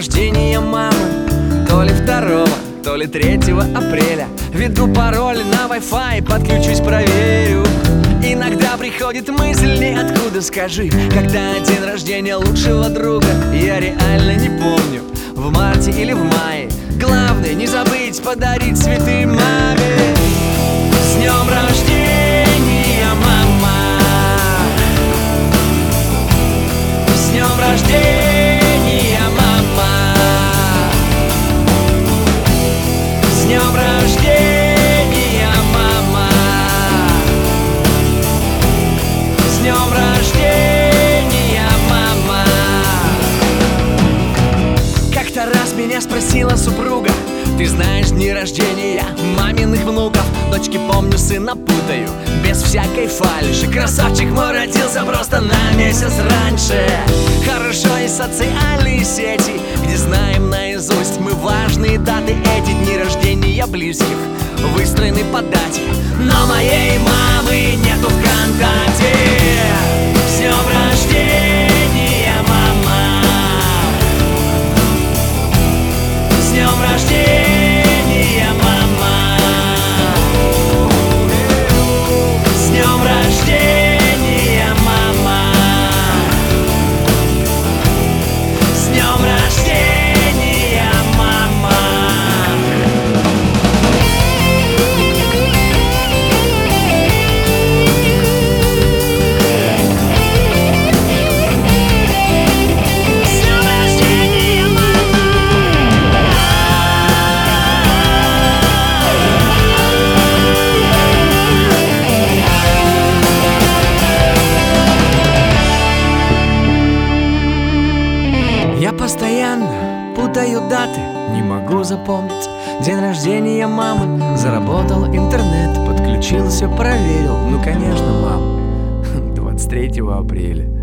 рождения мамы, то ли 2, то ли 3 апреля. Введу пароль на Wi-Fi, подключусь, проверю. Иногда приходит мысль ниоткуда: скажи, когда день рождения лучшего друга? Я реально не помню, в марте или в мае. Главное не забыть подарить цветы маме. С днем рождения, мама! С днем рождения, мама! С днем рождения, мама! С днем рождения, мама! Как-то раз меня спросила супруга: ты знаешь дни рождения маминых внуков? Дочки помню, сына путаю, без всякой фальши. Красавчик мой родился просто на месяц раньше. Хорошо и социальные сети, где знаем наизусть мы важные даты. Эти дни рождения близких выстроены по дате, но моей мамы нету ВКонтакте. С днем рождения, мама! С днем рождения, мама! С днем рождения, мама! С днем рождения, мама! Я постоянно путаю даты, не могу запомнить день рождения мамы. Заработал интернет, подключился, проверил. Ну конечно, мам, 23 апреля.